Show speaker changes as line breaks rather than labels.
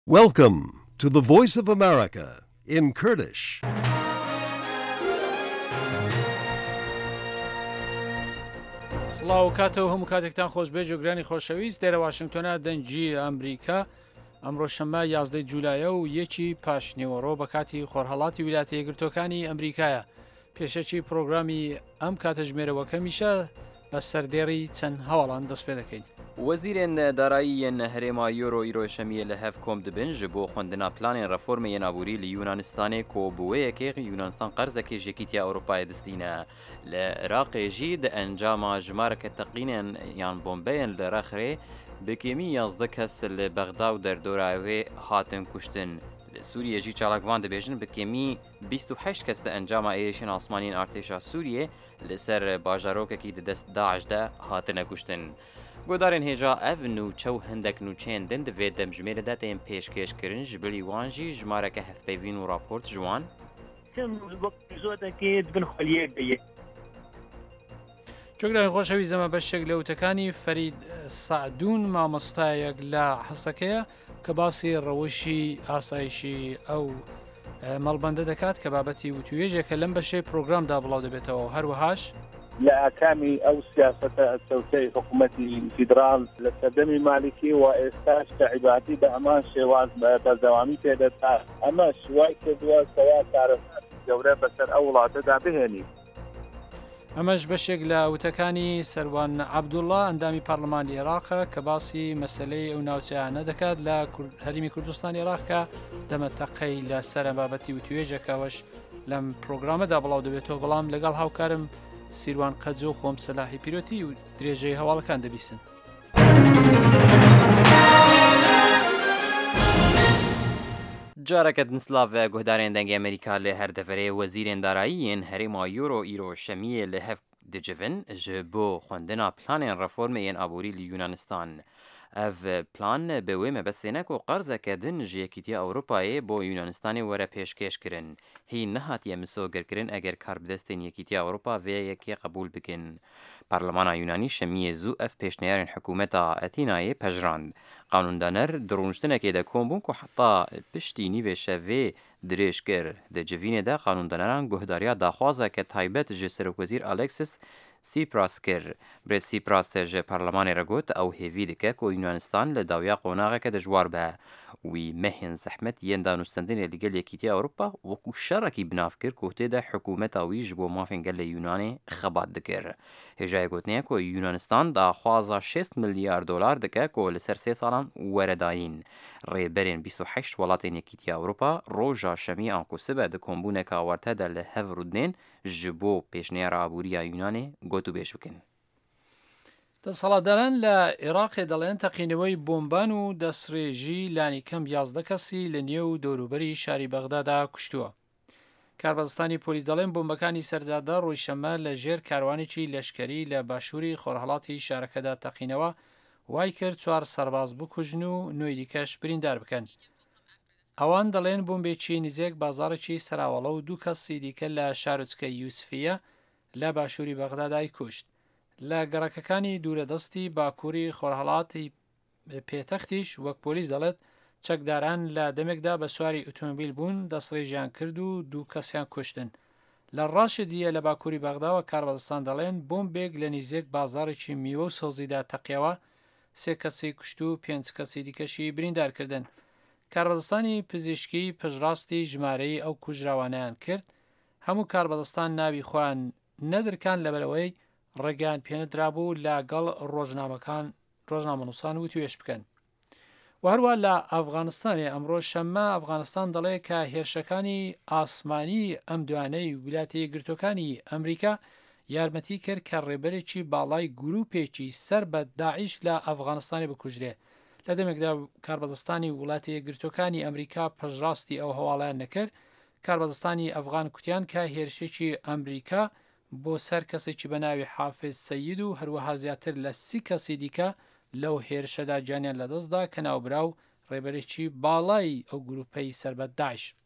Welcome to the Voice of America in Kurdish.
سڵاو کاتەوە هەموو کاتێکتان خۆشبێژ و گرانی خۆشەویست دێرە واشنگتۆنە دەنجی ئەمریکا ئەمڕۆ شەمە 11 جولایە و یەکی پاشنێوەڕۆ بە کاتی خۆرهەڵاتی ویلایەتە یەکگرتووەکانی ئەمریکایە پێشەکی پرۆگرامی ئەم کاتەژمێرەوەکەمیشە بە سەردێڕی چەند هەواڵان دەست پێ دەکەین.
وەزیرên darayiyên herêma Euro îroşemiyê li hev kom dibin ji bo xwendina planên reformê yên aborî li Yunanistanê ku bi wê yekê Yunanistan qerzekê ji Yekîtiya Ewropayê distîne. Li Iraqê jî di encama jimareke teqînên yan bombeyên li Rexrê bi kêmî 11 kes li Bexda û derdora wê hatin kuştin. Li Sûriyê jî çalakvan dibêjin bi kêmî 28 kes di encama êrişên asmanîn artêşa Sûriyê li ser bajarokekî di dest Daeş de hatine kuştin. Godarên hêja ev nûçew hindek nûçeyên din di vê demjimêrê de tên pêşkêşkirin ji bilî wan jî jimareke hevpeyvîn û raport ji wan
چۆگرانی خۆشەوی زەمە بەشێک لە وتەکانی فەرید سعدون مامۆستایەک لە حەسەکەیە کە باسی ڕەوشی ئاسایشی ئەو مەڵبەندە دەکات کە بابەتی وتوێژێکە لەم بەشەی پرۆگرامدا بڵاو دەبێتەوە هەروەهاش
لە ئاکامی ئەو سیاسەتە چەوتەی حکوومەتی فیدرال لە سەردەمی مالیکی و ئێستاش تەعیباتی بە ئەمان شێواز بەردەوامی پێدەتا ئەمە شوای کردووە کەوا کارەساتی گەورە بەسەر ئەو وڵاتەدا بهێنی.
ئەمەش بەشێک لە وتەکانی سەروان عەبدوڵڵا ئەندامی پارلەمانی عێراقە کە باسی مەسەلەی ئەو ناوچەیانە دەکات لە هەرێمی کوردستانی عێراق کە دەمەتەقەی لە سەر بابەتی وتوێژەکەوەش لەم پرۆگرامەدا بڵاو دەبێتەوە بەڵام لەگەڵ هاوکارم سیروان قەجۆ و خۆم سەلاحی پیرۆتی و درێژەی هەواڵەکان دەبیستن.
Careke din Slav ve guhdarên dengê Amerîka li her deverê wezîrên darayiyên herêma Euro îroşemiyê li hev dicivin ji bo xwendina planên reformê yên aborî li Yunanistan. Ev plan bi wê mebestê ku qerzeke din ji Yekîtiya Ewropayê bo Yunanistanê were pêşkêş kirin. Hî nehatiye misogirkirin eger kar bi destên Yekîtiya Ewropa vê yekê qebûl bikin. Parlemana Yunanî şemiyê zû ev pêşniyarên hikûmeta Etînayê pejrand. Qanûndaner di rûniştinekê de kom bûn ku heta piştî nîvê şevê dirêj kir. Di civînê de qanûndaneran guhdariya daxwazeke taybet ji Serokwezîr Alexis Tsipras kir. Birêz Tsipras ji parlemanê re got ew hêvî dike ku Yunanistan li dawiya qonaxeke dijwar be. Wî mehên zehmet yên danûstandinê li gel Yekîtiya Ewropa wekû şerekî binav kir ku tê de hikûmeta wî ji bo mafên gelê Yunanê xebat dikir. Hêjayê gotiye ku Yunanistan daxwaza 6 milyar dolar dike ku li ser 3 salan were dayîn. Rêberên 28 welatên Yekîtiya Ewropa roja şemî an ku sibe di kombûneka werte de li hev rûdinên ji bo pêşniyara aboriya Yunanê got û bêj bikin.
دەسەڵاتداران لە عێراقێ دەڵێن تەقینەوەی بۆمبان و دەستڕێژی لانی کەم 11 کەسی لە نێو دەوروبەری شاری بەغدادا کوشتووە. کاربەدەستانی پۆلیس دەڵێن بۆمبەکانی سەرجادە ڕۆژ شەمە لە ژێر کاروانێکی لەشکەری لە باشووری خۆرهەڵاتی شارەکەدا تەقینەوە وای کرد 4 سەرباز بکوژن و 9 دیکەش بریندار بکەن. ئەوان دەڵێن بۆمبێکی نزیک بازارێکی سەراوەڵە و 2 کەسی دیکە لە شارۆچکە یوسفیە لە باشووری بەغدادای کوشت. لە گەڕەکەکانی دوورەدەستی باکووری خۆرهەڵاتی پێتەختیش وەک پۆلیس دەڵێت چەکداران لە دەمێکدا بە سواری ئۆتۆمۆبیل بوون دەستڕێژیان کرد و 2 کەسیان کوشتن. لە ڕاشە دیە لە باکووری بەغداوە کاربەدەستان دەڵێن بۆمبێک لە نزیک بازارێکی میوە و سۆزیدا تەقیەوە 3 کەسی کوشت و 5 کەسی دیکەشی بریندارکردن. کاربەدەستانی پزیشکی پشڕاستی ژمارەی ئەو کوژراوانیان کرد. هەموو کاربەدەستان ناوی خۆیان نەدرکان لەبەرەوەی ڕێگەیان پێنەدرابوو لەگەڵ ڕۆژنامەنووسان وتوێژ بکەن. و هەروە لە ئەفغانستانê ئەمڕۆ شەممە ئەفغانستان دەڵێ کە هێرشەکانی ئاسمانی ئەم دوانەی ویلایەتە یەکگرتووەکانی ئەمریکا یارمەتی کرد کە ڕێبەرێکی باڵای گروپێکی سەر بە داعیش لە ئەفغانستانی بکوژرێ. لە دەمێکدا کاربەدەستانی وڵاتی یەکگرتووەکانی ئەمریکا پەژڕاستی ئەو هەواڵیان نەکرد. کاربەدەستانی ئەفغان کوتیان کە هێرشێکی ئەمریکا بۆ سەر کەسێکی بە ناوی حافز سەید و هەروەها زیاتر لە 30 کەسی دیکە لەو هێرشەدا جانیان لەدەستدا کە ناوبراو ڕێبەرێکی باڵای ئەو گروپەی سەربەت داعش.